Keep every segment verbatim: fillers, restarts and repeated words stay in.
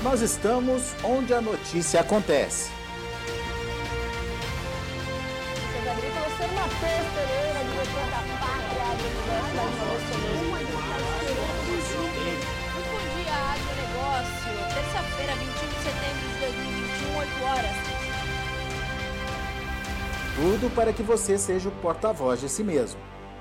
Nós estamos onde a notícia acontece. Seus agrícolas, ser Matheus Pereira, diretor da Pátria Agronegócio. Muito bom dia, agronegócio. Terça-feira, vinte e um de setembro de dois mil e vinte e um, oito horas. Tudo para que você seja o porta-voz de si mesmo.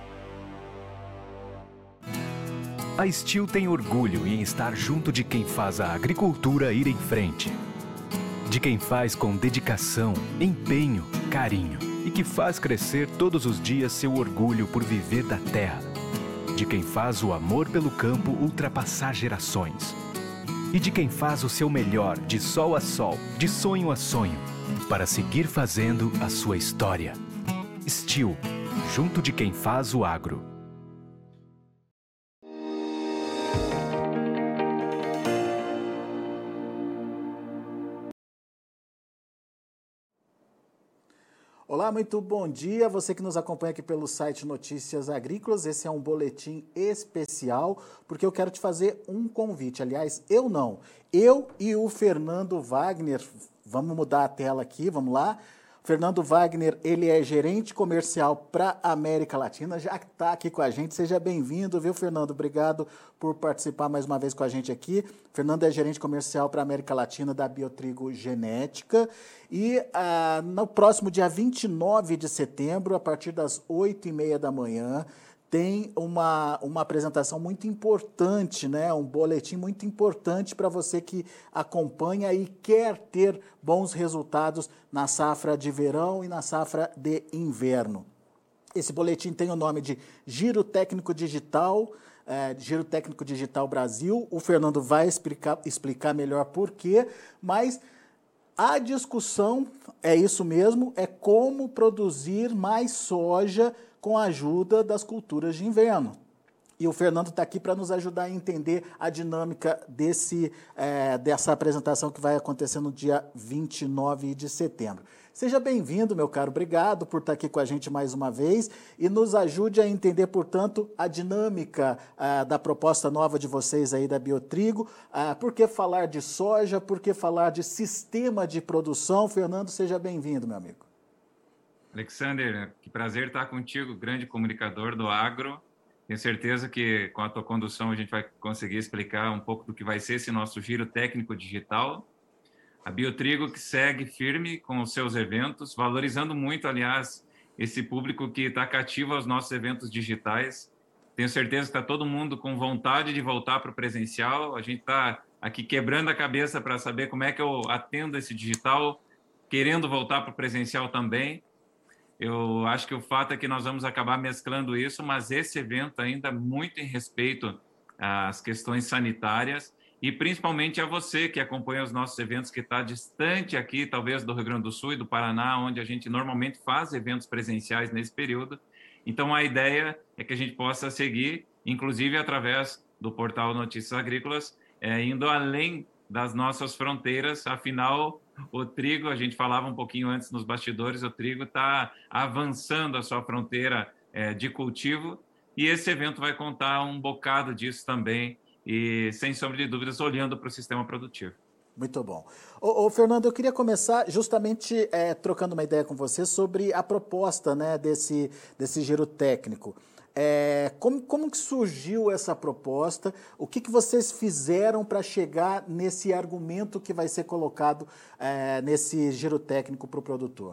A Steel tem orgulho em estar junto de quem faz a agricultura ir em frente. De quem faz com dedicação, empenho, carinho e que faz crescer todos os dias seu orgulho por viver da terra. De quem faz o amor pelo campo ultrapassar gerações. E de quem faz o seu melhor de sol a sol, de sonho a sonho, para seguir fazendo a sua história. Steel, junto de quem faz o agro. Olá, muito bom dia. Você que nos acompanha aqui pelo site Notícias Agrícolas. Esse é um boletim especial, porque eu quero te fazer um convite. Aliás, eu não. Eu e o Fernando Wagner, vamos mudar a tela aqui, vamos lá. Fernando Wagner, ele é gerente comercial para a América Latina, já está aqui com a gente. Seja bem-vindo, viu, Fernando? Obrigado por participar mais uma vez com a gente aqui. Fernando é gerente comercial para a América Latina da Biotrigo Genética. E ah, no próximo dia vinte e nove de setembro, a partir das oito e meia da manhã, tem uma, uma apresentação muito importante, né? Um boletim muito importante para você que acompanha e quer ter bons resultados na safra de verão e na safra de inverno. Esse boletim tem o nome de Giro Técnico Digital, é, Giro Técnico Digital Brasil. O Fernando vai explicar, explicar melhor por quê, mas a discussão é isso mesmo, é como produzir mais soja com a ajuda das culturas de inverno. E o Fernando está aqui para nos ajudar a entender a dinâmica desse, é, dessa apresentação que vai acontecer no dia vinte e nove de setembro. Seja bem-vindo, meu caro. Obrigado por estar aqui com a gente mais uma vez e nos ajude a entender, portanto, a dinâmica ah, da proposta nova de vocês aí da Biotrigo. Ah, por que falar de soja? Por que falar de sistema de produção? Fernando, seja bem-vindo, meu amigo. Alexander, que prazer estar contigo, grande comunicador do agro. Tenho certeza que com a tua condução a gente vai conseguir explicar um pouco do que vai ser esse nosso giro técnico digital. A Biotrigo que segue firme com os seus eventos, valorizando muito, aliás, esse público que está cativo aos nossos eventos digitais. Tenho certeza que está todo mundo com vontade de voltar para o presencial. A gente está aqui quebrando a cabeça para saber como é que eu atendo esse digital, querendo voltar para o presencial também. Eu acho que o fato é que nós vamos acabar mesclando isso, mas esse evento ainda muito em respeito às questões sanitárias e principalmente a você que acompanha os nossos eventos, que está distante aqui, talvez do Rio Grande do Sul e do Paraná, onde a gente normalmente faz eventos presenciais nesse período. Então, a ideia é que a gente possa seguir, inclusive através do portal Notícias Agrícolas, é, indo além das nossas fronteiras. Afinal, o trigo, a gente falava um pouquinho antes nos bastidores, o trigo está avançando a sua fronteira é, de cultivo e esse evento vai contar um bocado disso também e, sem sombra de dúvidas, olhando para o sistema produtivo. Muito bom. Ô, ô, Fernando, eu queria começar justamente é, trocando uma ideia com você sobre a proposta, né, desse, desse giro técnico. É, como, como que surgiu essa proposta? O que, que vocês fizeram para chegar nesse argumento que vai ser colocado é, nesse giro técnico para o produtor?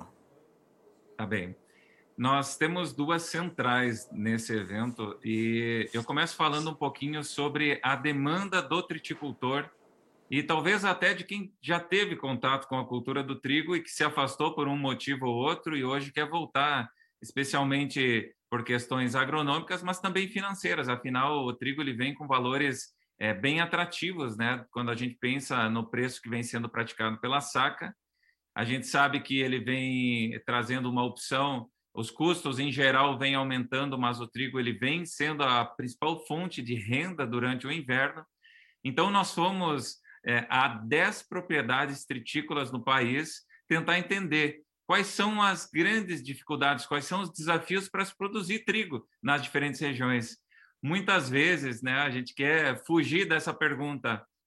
Tá bem. Nós temos duas centrais nesse evento e eu começo falando um pouquinho sobre a demanda do triticultor e talvez até de quem já teve contato com a cultura do trigo e que se afastou por um motivo ou outro e hoje quer voltar, especialmente por questões agronômicas, mas também financeiras. Afinal, o trigo ele vem com valores é, bem atrativos, né? Quando a gente pensa no preço que vem sendo praticado pela saca, a gente sabe que ele vem trazendo uma opção, os custos em geral vêm aumentando, mas o trigo ele vem sendo a principal fonte de renda durante o inverno. Então, nós fomos é, a dez propriedades tritícolas no país tentar entender quais são as grandes dificuldades, quais são os desafios para se produzir trigo nas diferentes regiões. Muitas vezes, né, a gente quer fugir dessa pergunta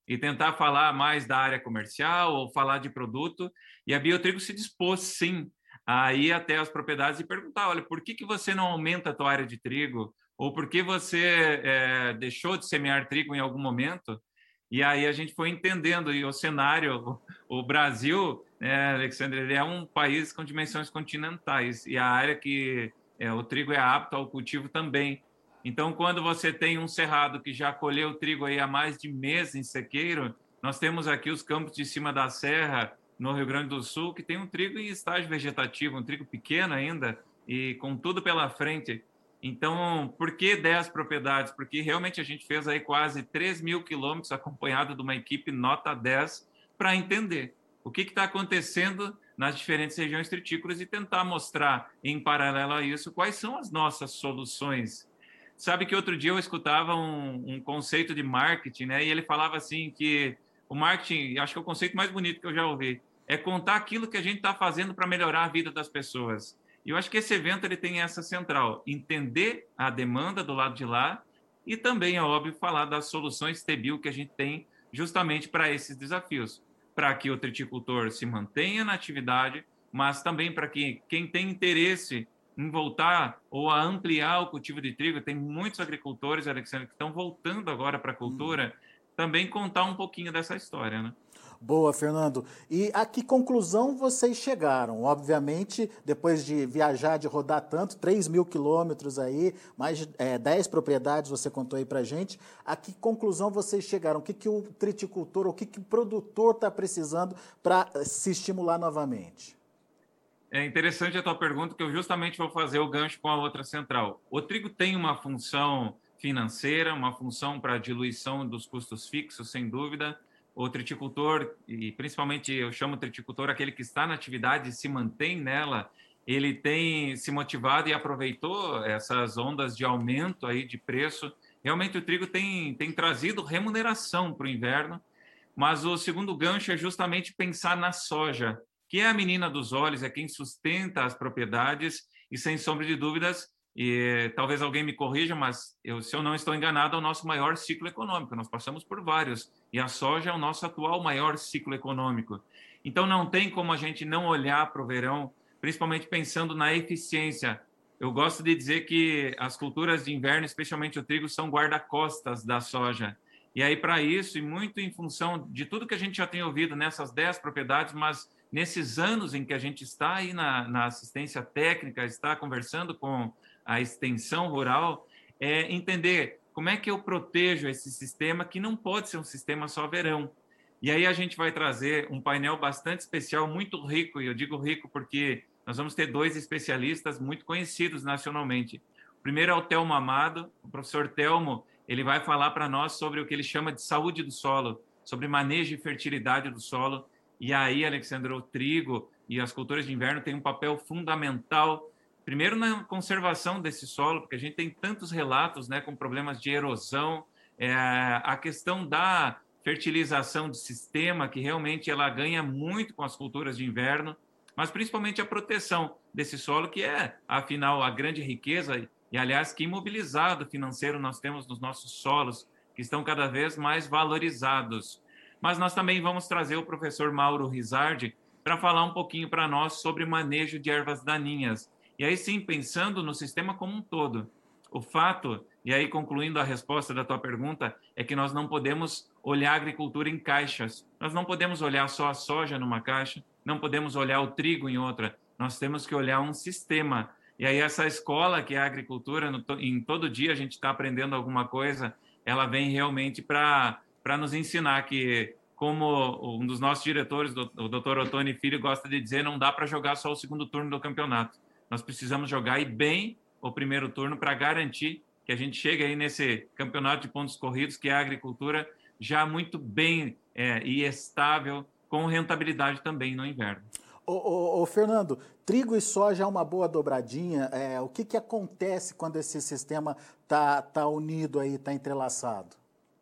e tentar falar mais da área comercial ou falar de produto. E a Biotrigo se dispôs, sim, a ir até as propriedades e perguntar, olha, por que, que você não aumenta a tua área de trigo? Ou por que você é, deixou de semear trigo em algum momento? E aí a gente foi entendendo, e o cenário, o Brasil, né, Alexandre, ele é um país com dimensões continentais, e a área que é, o trigo é apto ao cultivo também. Então, quando você tem um cerrado que já colheu trigo aí há mais de mês em sequeiro, nós temos aqui os campos de cima da serra, no Rio Grande do Sul, que tem um trigo em estágio vegetativo, um trigo pequeno ainda, e com tudo pela frente. Então, por que dez propriedades? Porque realmente a gente fez aí quase três mil quilômetros acompanhado de uma equipe nota dez para entender o que está acontecendo nas diferentes regiões tritícolas e tentar mostrar, em paralelo a isso, quais são as nossas soluções. Sabe que outro dia eu escutava um, um conceito de marketing, né? E ele falava assim que o marketing, acho que é o conceito mais bonito que eu já ouvi, é contar aquilo que a gente está fazendo para melhorar a vida das pessoas. E eu acho que esse evento ele tem essa central, entender a demanda do lado de lá e também, é óbvio, falar das soluções T B I U que a gente tem justamente para esses desafios, para que o triticultor se mantenha na atividade, mas também para que quem tem interesse em voltar ou a ampliar o cultivo de trigo, tem muitos agricultores, Alexandre, que estão voltando agora para a cultura, hum. também contar um pouquinho dessa história, né? Boa, Fernando. E a que conclusão vocês chegaram? Obviamente, depois de viajar, de rodar tanto, três mil quilômetros aí, mais de é, dez propriedades você contou aí pra gente, a que conclusão vocês chegaram? O que, que o triticultor, o que, que o produtor está precisando para se estimular novamente? É interessante a tua pergunta, que eu justamente vou fazer o gancho com a outra central. O trigo tem uma função financeira, uma função para a diluição dos custos fixos, sem dúvida. O triticultor, e principalmente eu chamo triticultor aquele que está na atividade e se mantém nela, ele tem se motivado e aproveitou essas ondas de aumento aí de preço. Realmente o trigo tem, tem trazido remuneração para o inverno, mas o segundo gancho é justamente pensar na soja, que é a menina dos olhos, é quem sustenta as propriedades e, sem sombra de dúvidas, e talvez alguém me corrija, mas eu, se eu não estou enganado, é o nosso maior ciclo econômico. Nós passamos por vários, e a soja é o nosso atual maior ciclo econômico. Então, não tem como a gente não olhar para o verão, principalmente pensando na eficiência. Eu gosto de dizer que as culturas de inverno, especialmente o trigo, são guarda-costas da soja. E aí, para isso, e muito em função de tudo que a gente já tem ouvido nessas dez propriedades, mas nesses anos em que a gente está aí na, na assistência técnica, está conversando com a extensão rural, é entender como é que eu protejo esse sistema, que não pode ser um sistema só verão. E aí a gente vai trazer um painel bastante especial, muito rico, e eu digo rico porque nós vamos ter dois especialistas muito conhecidos nacionalmente. O primeiro é o Telmo Amado. O professor Telmo, ele vai falar para nós sobre o que ele chama de saúde do solo, sobre manejo e fertilidade do solo. E aí, Alexandre, o trigo e as culturas de inverno têm um papel fundamental, primeiro na conservação desse solo, porque a gente tem tantos relatos, né, com problemas de erosão, é, a questão da fertilização do sistema, que realmente ela ganha muito com as culturas de inverno, mas principalmente a proteção desse solo, que é, afinal, a grande riqueza, e, aliás, que imobilizado financeiro nós temos nos nossos solos, que estão cada vez mais valorizados. Mas nós também vamos trazer o professor Mauro Rizardi para falar um pouquinho para nós sobre manejo de ervas daninhas. E aí sim, pensando no sistema como um todo. O fato, e aí concluindo a resposta da tua pergunta, é que nós não podemos olhar a agricultura em caixas. Nós não podemos olhar só a soja numa caixa, não podemos olhar o trigo em outra. Nós temos que olhar um sistema. E aí essa escola que é a agricultura, no, em todo dia a gente está aprendendo alguma coisa, ela vem realmente para... para nos ensinar que, como um dos nossos diretores, o doutor Ottoni Filho, gosta de dizer, não dá para jogar só o segundo turno do campeonato. Nós precisamos jogar e bem o primeiro turno para garantir que a gente chegue aí nesse campeonato de pontos corridos, que é a agricultura, já muito bem é, e estável, com rentabilidade também no inverno. Ô, ô, ô, Fernando, trigo e soja é uma boa dobradinha. É, o que, que acontece quando esse sistema está tá unido aí, está entrelaçado?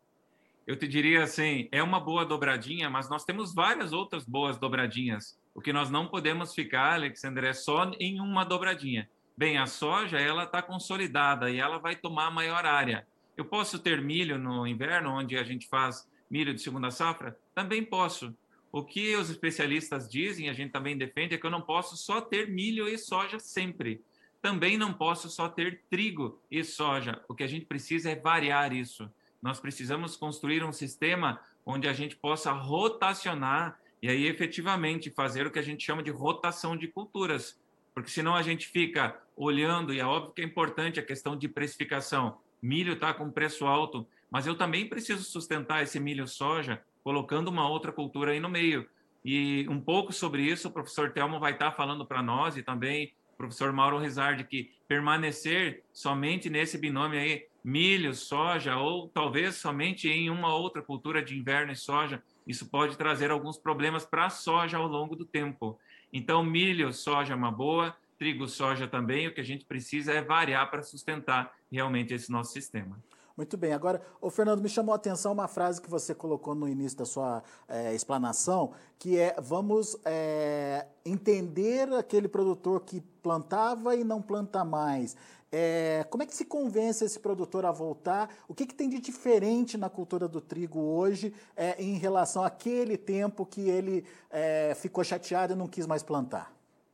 Eu te diria assim, é uma boa dobradinha, mas nós temos várias outras boas dobradinhas. O que nós não podemos ficar, Alexandre, é só em uma dobradinha. Bem, a soja, ela está consolidada e ela vai tomar a maior área. Eu posso ter milho no inverno, onde a gente faz milho de segunda safra? Também posso. O que os especialistas dizem, a gente também defende, é que eu não posso só ter milho e soja sempre. Também não posso só ter trigo e soja. O que a gente precisa é variar isso. Nós precisamos construir um sistema onde a gente possa rotacionar e aí efetivamente fazer o que a gente chama de rotação de culturas. Porque senão a gente fica olhando, e é óbvio que é importante a questão de precificação. Milho está com preço alto, mas eu também preciso sustentar esse milho soja colocando uma outra cultura aí no meio. E um pouco sobre isso o professor Telmo vai estar falando para nós e também o professor Mauro Rizardi, que permanecer somente nesse binômio aí, milho, soja, ou talvez somente em uma outra cultura de inverno e soja, isso pode trazer alguns problemas para a soja ao longo do tempo. Então, milho, soja é uma boa, trigo, soja também, o que a gente precisa é variar para sustentar realmente esse nosso sistema. Muito bem. Agora, o Fernando, me chamou a atenção uma frase que você colocou no início da sua é, explanação, que é, vamos é, entender aquele produtor que plantava e não planta mais. É, como é que se convence esse produtor a voltar? O que, que tem de diferente na cultura do trigo hoje é, em relação àquele tempo que ele é, ficou chateado e não quis mais plantar?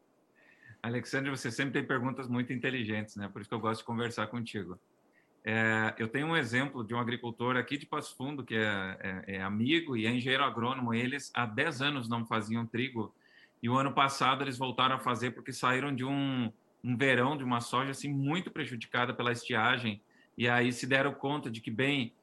Alexandre, você sempre tem perguntas muito inteligentes, né? Por isso que eu gosto de conversar contigo. É, eu tenho um exemplo de um agricultor aqui de Passo Fundo, que é, é, é amigo e é engenheiro agrônomo. Eles há dez anos não faziam trigo e o ano passado eles voltaram a fazer porque saíram de um, um verão de uma soja assim, muito prejudicada pela estiagem, e aí se deram conta de que, bem,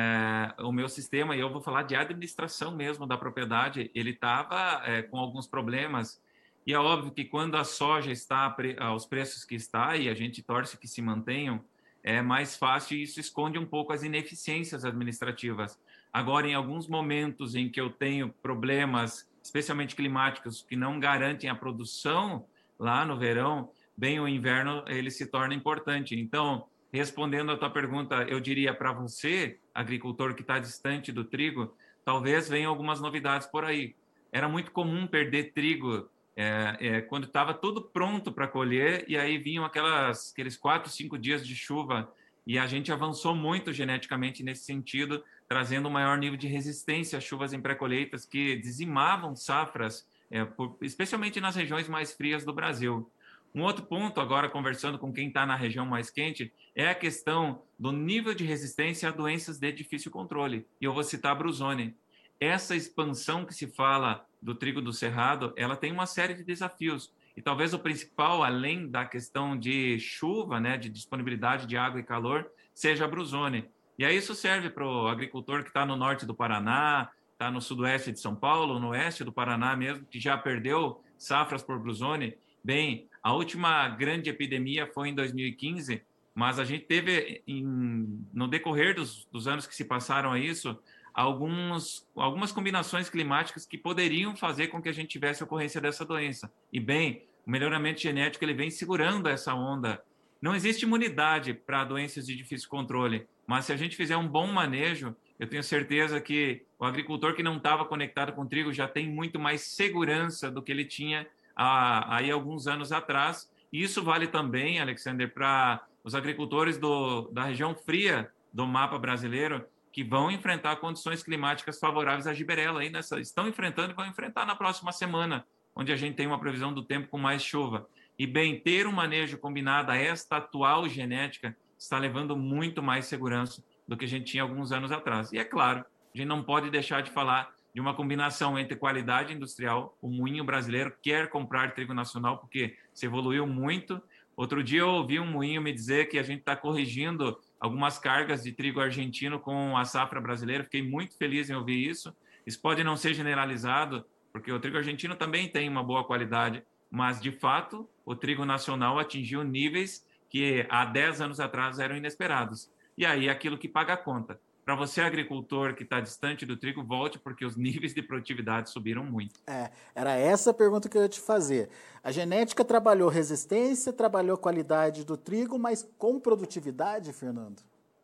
é, o meu sistema, e eu vou falar de administração mesmo da propriedade, ele estava é, com alguns problemas. E é óbvio que quando a soja está aos preços que está, e a gente torce que se mantenham, é mais fácil e isso esconde um pouco as ineficiências administrativas. Agora, em alguns momentos em que eu tenho problemas, especialmente climáticos, que não garantem a produção lá no verão, bem, o inverno ele se torna importante. Então, respondendo a tua pergunta, eu diria para você, agricultor que está distante do trigo, talvez venham algumas novidades por aí. Era muito comum perder trigo É, é, quando estava tudo pronto para colher, e aí vinham aquelas, aqueles quatro, cinco dias de chuva, e a gente avançou muito geneticamente nesse sentido, trazendo um maior nível de resistência às chuvas em pré-colheitas que dizimavam safras, é, por, especialmente nas regiões mais frias do Brasil. Um outro ponto, agora conversando com quem está na região mais quente, é a questão do nível de resistência a doenças de difícil controle, e eu vou citar a Bruzone. Essa expansão que se fala do trigo do cerrado, ela tem uma série de desafios. E talvez o principal, além da questão de chuva, né, de disponibilidade de água e calor, seja a Bruzone. E aí isso serve para o agricultor que está no norte do Paraná, está no sudoeste de São Paulo, no oeste do Paraná mesmo, que já perdeu safras por Bruzone. Bem, a última grande epidemia foi em dois mil e quinze, mas a gente teve, em, no decorrer dos, dos anos que se passaram a isso, Alguns, algumas combinações climáticas que poderiam fazer com que a gente tivesse ocorrência dessa doença. E, bem, o melhoramento genético ele vem segurando essa onda. Não existe imunidade para doenças de difícil controle, mas se a gente fizer um bom manejo, eu tenho certeza que o agricultor que não estava conectado com o trigo já tem muito mais segurança do que ele tinha há, aí alguns anos atrás. E isso vale também, Alexander, para os agricultores do, da região fria do mapa brasileiro, que vão enfrentar condições climáticas favoráveis à giberela. Aí nessa, estão enfrentando e vão enfrentar na próxima semana, onde a gente tem uma previsão do tempo com mais chuva. E, bem, ter um manejo combinado a esta atual genética está levando muito mais segurança do que a gente tinha alguns anos atrás. E, é claro, a gente não pode deixar de falar de uma combinação entre qualidade industrial. O moinho brasileiro quer comprar trigo nacional porque se evoluiu muito. Outro dia eu ouvi um moinho me dizer que a gente está corrigindo algumas cargas de trigo argentino com a safra brasileira. Fiquei muito feliz em ouvir isso. Isso pode não ser generalizado, porque o trigo argentino também tem uma boa qualidade, mas, de fato, o trigo nacional atingiu níveis que há dez anos atrás eram inesperados. E aí, aquilo que paga a conta. Para você, agricultor que está distante do trigo, volte, porque os níveis de produtividade subiram muito. É, era essa a pergunta que eu ia te fazer. A genética trabalhou resistência, trabalhou qualidade do trigo, mas com produtividade, Fernando?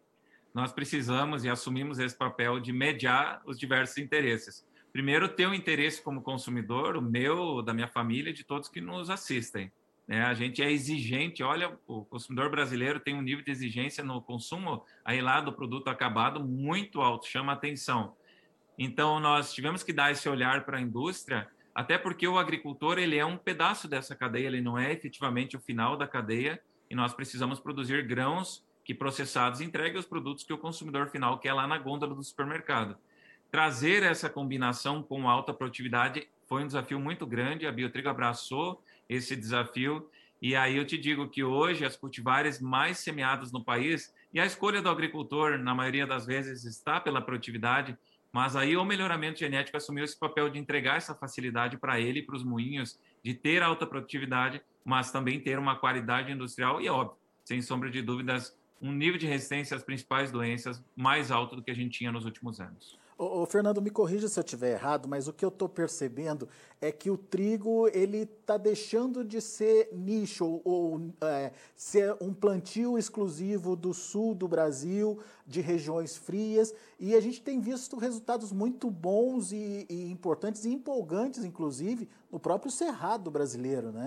Nós precisamos e assumimos esse papel de mediar os diversos interesses. Primeiro, ter um interesse como consumidor, o meu, da minha família, de todos que nos assistem. Né? A gente é exigente, olha, o consumidor brasileiro tem um nível de exigência no consumo aí lá do produto acabado muito alto, chama atenção. Então, nós tivemos que dar esse olhar para a indústria, até porque o agricultor ele é um pedaço dessa cadeia, ele não é efetivamente o final da cadeia, e nós precisamos produzir grãos que processados entreguem os produtos que o consumidor final quer lá na gôndola do supermercado. Trazer essa combinação com alta produtividade foi um desafio muito grande, a Biotrigo abraçou esse desafio, e aí eu te digo que hoje as cultivares mais semeadas no país, e a escolha do agricultor, na maioria das vezes, está pela produtividade, mas aí o melhoramento genético assumiu esse papel de entregar essa facilidade para ele e para os moinhos, de ter alta produtividade, mas também ter uma qualidade industrial e, óbvio, sem sombra de dúvidas, um nível de resistência às principais doenças mais alto do que a gente tinha nos últimos anos. Ô, ô, Fernando, me corrija se eu estiver errado, mas o que eu estou percebendo é que o trigo ele está deixando de ser nicho ou, ou é, ser um plantio exclusivo do sul do Brasil, de regiões frias, e a gente tem visto resultados muito bons e, e importantes e empolgantes, inclusive, no próprio Cerrado brasileiro, né?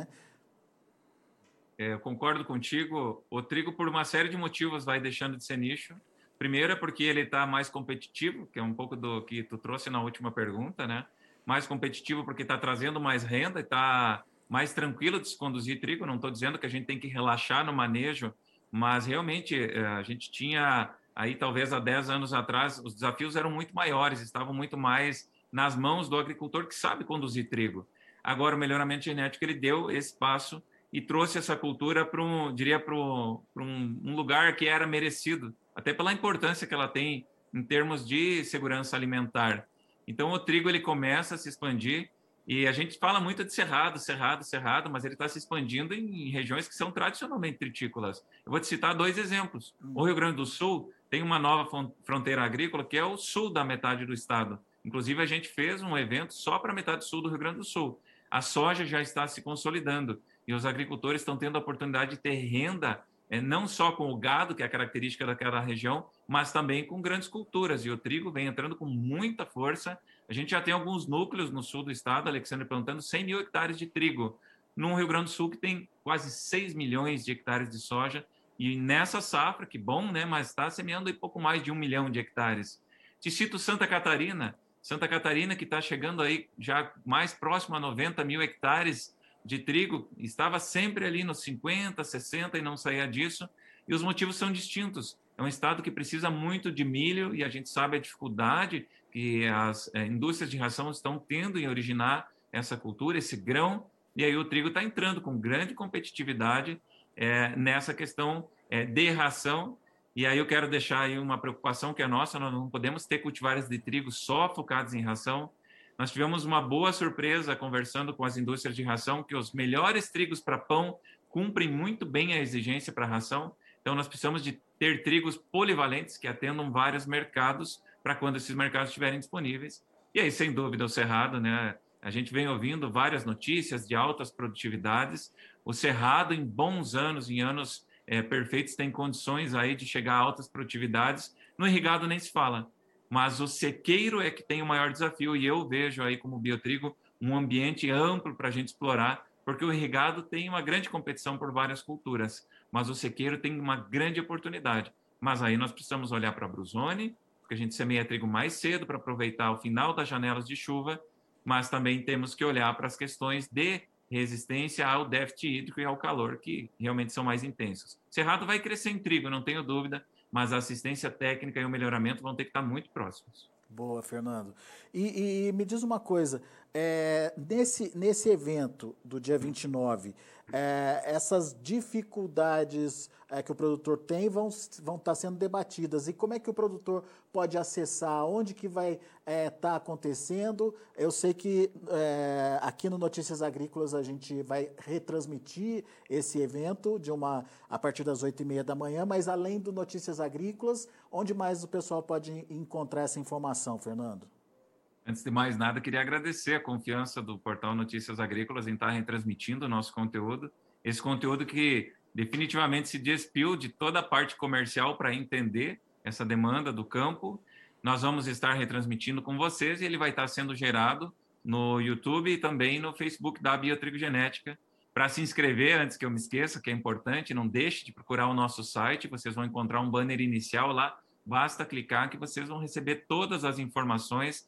É, eu concordo contigo. O trigo, por uma série de motivos, vai deixando de ser nicho. Primeiro é porque ele está mais competitivo, que é um pouco do que tu trouxe na última pergunta, né? Mais competitivo porque está trazendo mais renda e está mais tranquilo de se conduzir trigo. Não estou dizendo que a gente tem que relaxar no manejo, mas realmente a gente tinha aí talvez há dez anos atrás, os desafios eram muito maiores, estavam muito mais nas mãos do agricultor que sabe conduzir trigo. Agora o melhoramento genético ele deu esse passo e trouxe essa cultura para um, diria, para um, um lugar que era merecido, até pela importância que ela tem em termos de segurança alimentar. Então, o trigo ele começa a se expandir e a gente fala muito de cerrado, cerrado, cerrado, mas ele está se expandindo em regiões que são tradicionalmente tritícolas. Eu vou te citar dois exemplos. O Rio Grande do Sul tem uma nova fronteira agrícola que é o sul da metade do estado. Inclusive, a gente fez um evento só para a metade sul do Rio Grande do Sul. A soja já está se consolidando e os agricultores estão tendo a oportunidade de ter renda, é, não só com o gado, que é a característica daquela região, mas também com grandes culturas. E o trigo vem entrando com muita força. A gente já tem alguns núcleos no sul do estado, Alexandre, plantando cem mil hectares de trigo, num Rio Grande do Sul que tem quase seis milhões de hectares de soja. E nessa safra, que bom, né? Mas está semeando aí pouco mais de um milhão de hectares. Te cito Santa Catarina, Santa Catarina que está chegando aí já mais próximo a noventa mil hectares de trigo, estava sempre ali nos cinquenta, sessenta e não saía disso, e os motivos são distintos. É um estado que precisa muito de milho e a gente sabe a dificuldade que as é, indústrias de ração estão tendo em originar essa cultura, esse grão, e aí o trigo está entrando com grande competitividade é, nessa questão é, de ração. E aí eu quero deixar aí uma preocupação que é nossa, nós não podemos ter cultivares de trigo só focados em ração. Nós tivemos uma boa surpresa conversando com as indústrias de ração, que os melhores trigos para pão cumprem muito bem a exigência para ração. Então, nós precisamos de ter trigos polivalentes que atendam vários mercados para quando esses mercados estiverem disponíveis. E aí, sem dúvida, o Cerrado, né? A gente vem ouvindo várias notícias de altas produtividades. O Cerrado, em bons anos, em anos é, perfeitos, tem condições aí de chegar a altas produtividades. No irrigado nem se fala. Mas o sequeiro é que tem o maior desafio, e eu vejo aí como Biotrigo um ambiente amplo para a gente explorar, porque o irrigado tem uma grande competição por várias culturas, mas o sequeiro tem uma grande oportunidade. Mas aí nós precisamos olhar para a Bruzone, porque a gente semeia trigo mais cedo para aproveitar o final das janelas de chuva, mas também temos que olhar para as questões de resistência ao déficit hídrico e ao calor, que realmente são mais intensos. Cerrado vai crescer em trigo, não tenho dúvida, mas a assistência técnica e o melhoramento vão ter que estar muito próximos. Boa, Fernando. E, e me diz uma coisa, é, nesse, nesse evento do dia vinte e nove, é, essas dificuldades é, que o produtor tem vão, vão estar sendo debatidas. E como é que o produtor pode acessar? Onde que vai estar é, tá acontecendo? Eu sei que é, aqui no Notícias Agrícolas a gente vai retransmitir esse evento de uma, a partir das oito e meia da manhã, mas além do Notícias Agrícolas, onde mais o pessoal pode encontrar essa informação, Fernando? Antes de mais nada, queria agradecer a confiança do portal Notícias Agrícolas em estar retransmitindo o nosso conteúdo. Esse conteúdo que definitivamente se despiu de toda a parte comercial para entender essa demanda do campo. Nós vamos estar retransmitindo com vocês e ele vai estar sendo gerado no YouTube e também no Facebook da Biotrigo Genética. Para se inscrever, antes que eu me esqueça, que é importante, não deixe de procurar o nosso site, vocês vão encontrar um banner inicial lá, basta clicar que vocês vão receber todas as informações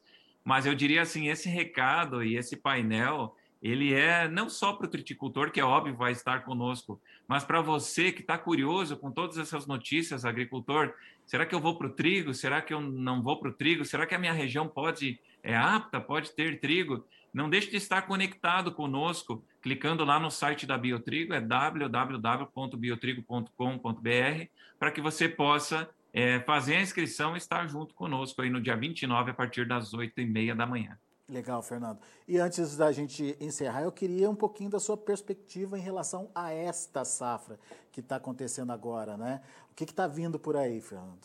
Mas eu diria assim, esse recado e esse painel, ele é não só para o triticultor, que é óbvio vai estar conosco, mas para você que está curioso com todas essas notícias, agricultor, será que eu vou para o trigo? Será que eu não vou para o trigo? Será que a minha região pode, é apta, pode ter trigo? Não deixe de estar conectado conosco, clicando lá no site da Biotrigo, é w w w ponto biotrigo ponto com ponto b r, para que você possa é, fazer a inscrição e estar junto conosco aí no dia vinte e nove, a partir das oito e meia da manhã. Legal, Fernando. E antes da gente encerrar, eu queria um pouquinho da sua perspectiva em relação a esta safra que está acontecendo agora, né? O que está vindo por aí, Fernando?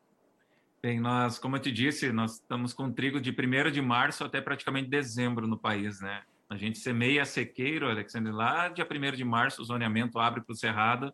Bem, nós, como eu te disse, nós estamos com trigo de primeiro de março até praticamente dezembro no país, né? A gente semeia sequeiro, Alexandre, lá dia primeiro de março, o zoneamento abre para o cerrado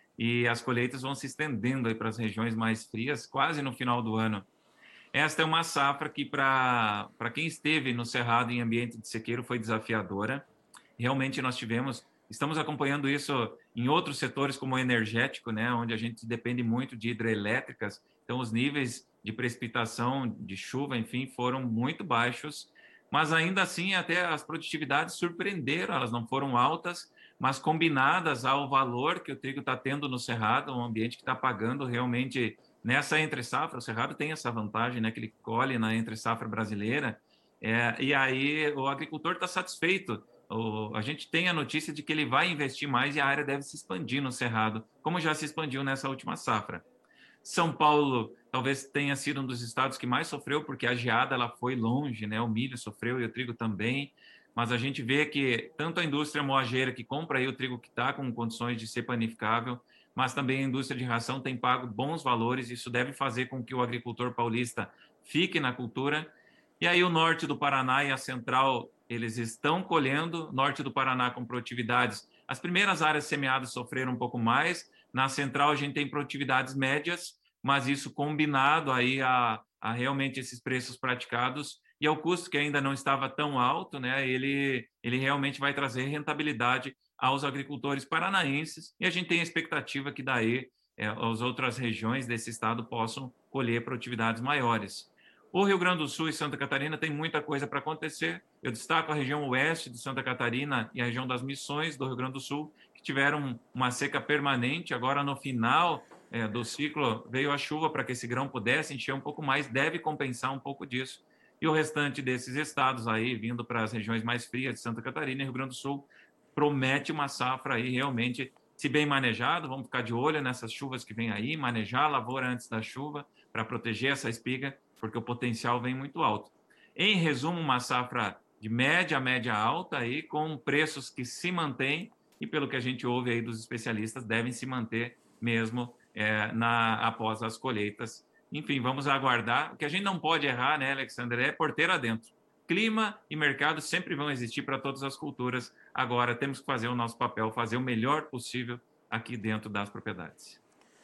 e as colheitas vão se estendendo aí para as regiões mais frias, quase no final do ano. Esta é uma safra que, para quem esteve no cerrado em ambiente de sequeiro, foi desafiadora. Realmente nós tivemos, estamos acompanhando isso em outros setores, como o energético, né, onde a gente depende muito de hidrelétricas. Então, os níveis de precipitação, de chuva, enfim, foram muito baixos. Mas, ainda assim, até as produtividades surpreenderam, elas não foram altas, mas combinadas ao valor que o trigo está tendo no cerrado, um ambiente que está pagando realmente... Nessa entre-safra, o Cerrado tem essa vantagem, né, que ele colhe na entre-safra brasileira, é, e aí o agricultor está satisfeito. O, a gente tem a notícia de que ele vai investir mais e a área deve se expandir no Cerrado, como já se expandiu nessa última safra. São Paulo talvez tenha sido um dos estados que mais sofreu, porque a geada ela foi longe, né, o milho sofreu e o trigo também, mas a gente vê que tanto a indústria moageira, que compra aí o trigo que está com condições de ser panificável, mas também a indústria de ração tem pago bons valores, isso deve fazer com que o agricultor paulista fique na cultura. E aí o norte do Paraná e a central, eles estão colhendo, norte do Paraná com produtividades. As primeiras áreas semeadas sofreram um pouco mais, na central a gente tem produtividades médias, mas isso combinado aí a, a realmente esses preços praticados e ao custo que ainda não estava tão alto, né, ele, ele realmente vai trazer rentabilidade aos agricultores paranaenses, e a gente tem a expectativa que daí é, as outras regiões desse estado possam colher produtividades maiores. O Rio Grande do Sul e Santa Catarina tem muita coisa para acontecer. Eu destaco a região oeste de Santa Catarina e a região das Missões do Rio Grande do Sul, que tiveram uma seca permanente. Agora, no final é, do ciclo, veio a chuva para que esse grão pudesse encher um pouco mais, deve compensar um pouco disso. E o restante desses estados aí, vindo para as regiões mais frias de Santa Catarina e Rio Grande do Sul, promete uma safra aí realmente, se bem manejado, vamos ficar de olho nessas chuvas que vem aí, manejar a lavoura antes da chuva para proteger essa espiga, porque o potencial vem muito alto. Em resumo, uma safra de média a média alta aí, com preços que se mantêm e, pelo que a gente ouve aí dos especialistas, devem se manter mesmo é, na, após as colheitas. Enfim, vamos aguardar. O que a gente não pode errar, né, Alexander, é porteira dentro. Clima e mercado sempre vão existir para todas as culturas. Agora, temos que fazer o nosso papel, fazer o melhor possível aqui dentro das propriedades.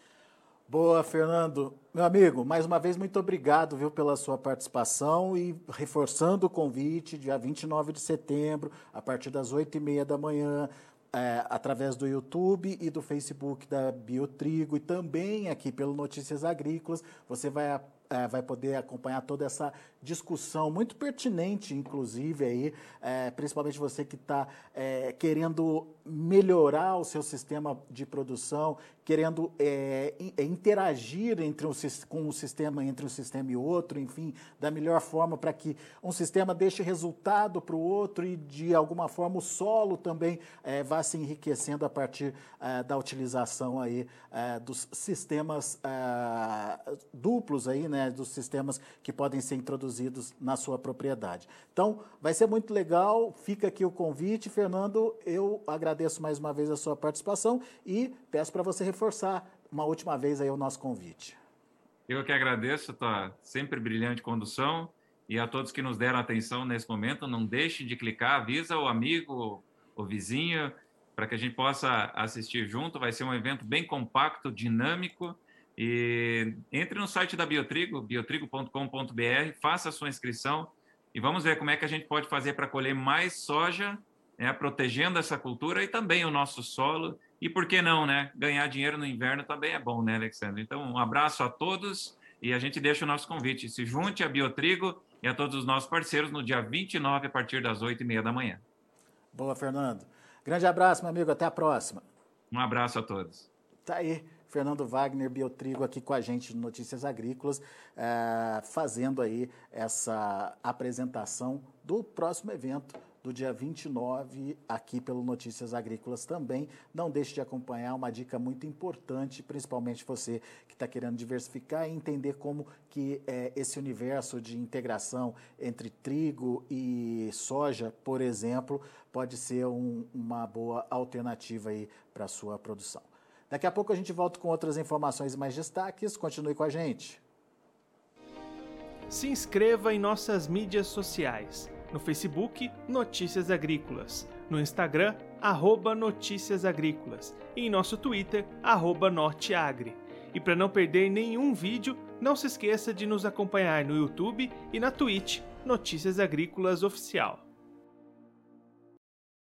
Boa, Fernando. Meu amigo, mais uma vez, muito obrigado, viu, pela sua participação e reforçando o convite, dia vinte e nove de setembro, a partir das oito e meia da manhã, é, através do YouTube e do Facebook da Biotrigo e também aqui pelo Notícias Agrícolas, você vai É, vai poder acompanhar toda essa discussão muito pertinente, inclusive, aí, é, principalmente você que está é, querendo melhorar o seu sistema de produção, querendo é, interagir entre um, com o sistema, entre um sistema e outro, enfim, da melhor forma para que um sistema deixe resultado para o outro e, de alguma forma, o solo também é, vá se enriquecendo a partir é, da utilização aí, é, dos sistemas é, duplos aí, né? Né, dos sistemas que podem ser introduzidos na sua propriedade. Então, vai ser muito legal, fica aqui o convite. Fernando, eu agradeço mais uma vez a sua participação e peço para você reforçar uma última vez aí o nosso convite. Eu que agradeço a tua sempre brilhante condução e a todos que nos deram atenção nesse momento. Não deixe de clicar, avisa o amigo, o vizinho, para que a gente possa assistir junto. Vai ser um evento bem compacto, dinâmico. E entre no site da Biotrigo, biotrigo ponto com ponto b r, faça a sua inscrição e vamos ver como é que a gente pode fazer para colher mais soja, né, protegendo essa cultura e também o nosso solo. E por que não, né? Ganhar dinheiro no inverno também é bom, né, Alexandre? Então, um abraço a todos e a gente deixa o nosso convite. Se junte à Biotrigo e a todos os nossos parceiros no dia vinte e nove, a partir das oito e meia da manhã. Boa, Fernando. Grande abraço, meu amigo. Até a próxima. Um abraço a todos. Tá aí, Fernando Wagner, Biotrigo, aqui com a gente no Notícias Agrícolas, é, fazendo aí essa apresentação do próximo evento do dia vinte e nove, aqui pelo Notícias Agrícolas também. Não deixe de acompanhar, uma dica muito importante, principalmente você que está querendo diversificar e entender como que é, esse universo de integração entre trigo e soja, por exemplo, pode ser um, uma boa alternativa aí para a sua produção. Daqui a pouco a gente volta com outras informações e mais destaques. Continue com a gente. Se inscreva em nossas mídias sociais. No Facebook, Notícias Agrícolas. No Instagram, arroba Notícias Agrícolas. E em nosso Twitter, arroba Norteagri. E para não perder nenhum vídeo, não se esqueça de nos acompanhar no YouTube e na Twitch, Notícias Agrícolas Oficial.